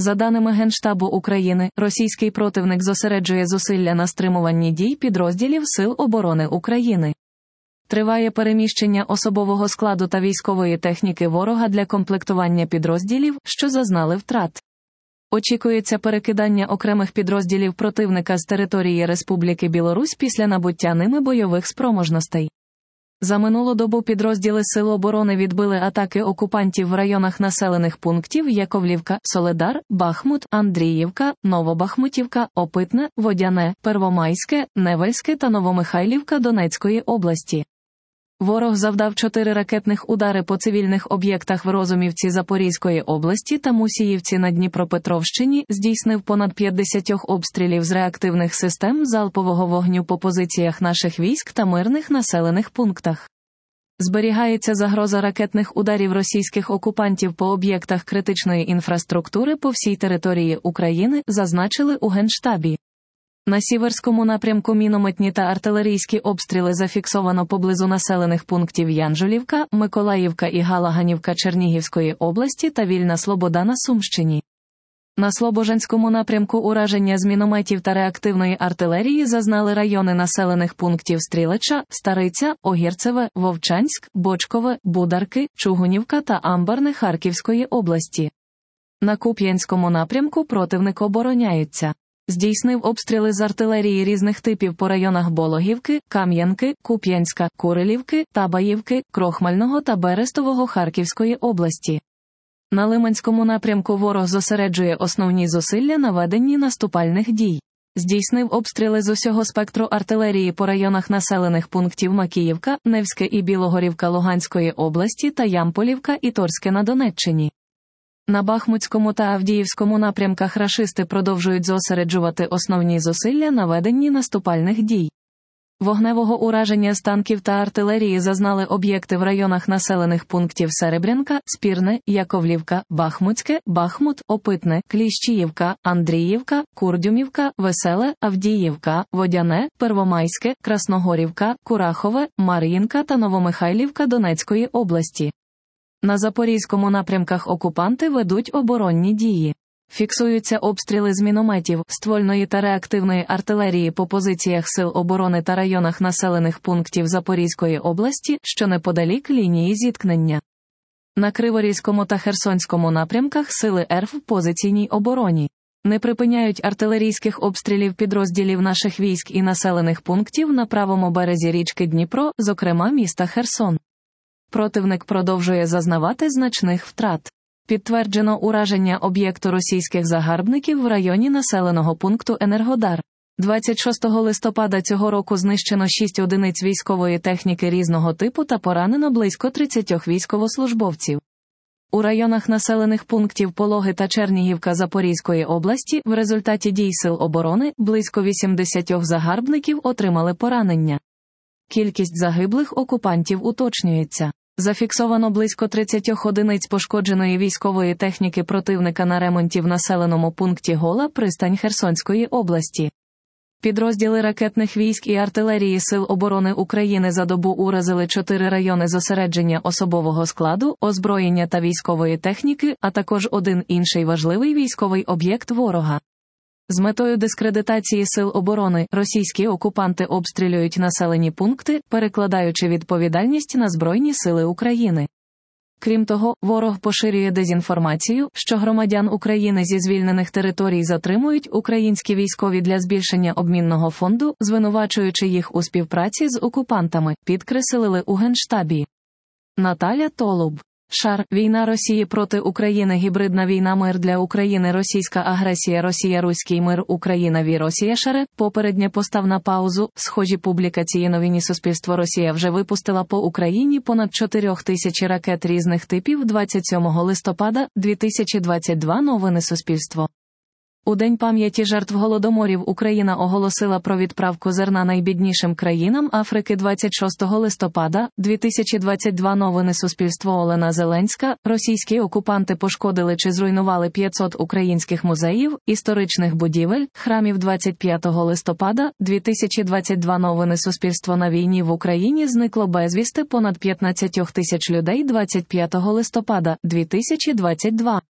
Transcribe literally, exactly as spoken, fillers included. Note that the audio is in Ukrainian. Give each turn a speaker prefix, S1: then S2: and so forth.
S1: За даними Генштабу України, російський противник зосереджує зусилля на стримуванні дій підрозділів Сил оборони України. Триває переміщення особового складу та військової техніки ворога для комплектування підрозділів, що зазнали втрат. Очікується перекидання окремих підрозділів противника з території Республіки Білорусь після набуття ними бойових спроможностей. За минулу добу підрозділи Сил оборони відбили атаки окупантів в районах населених пунктів Яковлівка, Соледар, Бахмут, Андріївка, Новобахмутівка, Опитне, Водяне, Первомайське, Невельське та Новомихайлівка Донецької області. Ворог завдав чотири ракетних удари по цивільних об'єктах в Розумівці Запорізької області та Мусіївці на Дніпропетровщині, здійснив понад п'ятдесят обстрілів з реактивних систем залпового вогню по позиціях наших військ та мирних населених пунктах. Зберігається загроза ракетних ударів російських окупантів по об'єктах критичної інфраструктури по всій території України, зазначили у Генштабі. На Сіверському напрямку мінометні та артилерійські обстріли зафіксовано поблизу населених пунктів Янжулівка, Миколаївка і Галаганівка Чернігівської області та Вільна Слобода на Сумщині. На Слобожанському напрямку ураження з мінометів та реактивної артилерії зазнали райони населених пунктів Стрілеча, Стариця, Огірцеве, Вовчанськ, Бочкове, Бударки, Чугунівка та Амбарне Харківської області. На Куп'янському напрямку противник обороняється. Здійснив обстріли з артилерії різних типів по районах Болохівки, Кам'янки, Куп'янська, Курилівки, Табаївки, Крохмального та Берестового Харківської області. На Лиманському напрямку ворог зосереджує основні зусилля на веденні наступальних дій. Здійснив обстріли з усього спектру артилерії по районах населених пунктів Макіївка, Невське і Білогорівка Луганської області та Ямполівка і Торське на Донеччині. На Бахмутському та Авдіївському напрямках рашисти продовжують зосереджувати основні зусилля на веденні наступальних дій. Вогневого ураження з танків та артилерії зазнали об'єкти в районах населених пунктів Серебрянка, Спірне, Яковлівка, Бахмутське, Бахмут, Опитне, Кліщіївка, Андріївка, Курдюмівка, Веселе, Авдіївка, Водяне, Первомайське, Красногорівка, Курахове, Мар'їнка та Новомихайлівка Донецької області. На Запорізькому напрямках окупанти ведуть оборонні дії. Фіксуються обстріли з мінометів, ствольної та реактивної артилерії по позиціях Сил оборони та районах населених пунктів Запорізької області, що неподалік лінії зіткнення. На Криворізькому та Херсонському напрямках Сили РФ в позиційній обороні. Не припиняють артилерійських обстрілів підрозділів наших військ і населених пунктів на правому березі річки Дніпро, зокрема міста Херсон. Противник продовжує зазнавати значних втрат. Підтверджено ураження об'єкту російських загарбників в районі населеного пункту Енергодар. двадцять шостого листопада цього року знищено шість одиниць військової техніки різного типу та поранено близько тридцять військовослужбовців. У районах населених пунктів Пологи та Чернігівка Запорізької області в результаті дій Сил оборони близько вісімдесят загарбників отримали поранення. Кількість загиблих окупантів уточнюється. Зафіксовано близько тридцять одиниць пошкодженої військової техніки противника на ремонті в населеному пункті Гола Пристань Херсонської області. Підрозділи ракетних військ і артилерії Сил оборони України за добу уразили чотири райони зосередження особового складу, озброєння та військової техніки, а також один інший важливий військовий об'єкт ворога. З метою дискредитації Сил оборони, російські окупанти обстрілюють населені пункти, перекладаючи відповідальність на Збройні Сили України. Крім того, ворог поширює дезінформацію, що громадян України зі звільнених територій затримують українські військові для збільшення обмінного фонду, звинувачуючи їх у співпраці з окупантами, підкреслили у Генштабі. Наталя Толуб. Шар. Війна Росії проти України. Гібридна війна. Мир для України. Російська агресія. Росія. Руський мир. Україна. Ві. Росія. Шаре. Попереднє постав на паузу. Схожі публікації. Новини. Суспільство. Росія вже випустила по Україні понад чотири тисячі ракет різних типів двадцять сьомого листопада дві тисячі двадцять два. Новини. Суспільство. У День пам'яті жертв голодоморів Україна оголосила про відправку зерна найбіднішим країнам Африки двадцять шостого листопада дві тисячі двадцять два. Новини. Суспільство. Олена Зеленська. Російські окупанти пошкодили чи зруйнували п'ятсот українських музеїв, історичних будівель, храмів двадцять п'ятого листопада дві тисячі двадцять два. Новини. Суспільство. На війні в Україні зникло безвісти понад п'ятнадцять тисяч людей двадцять п'ятого листопада дві тисячі двадцять два.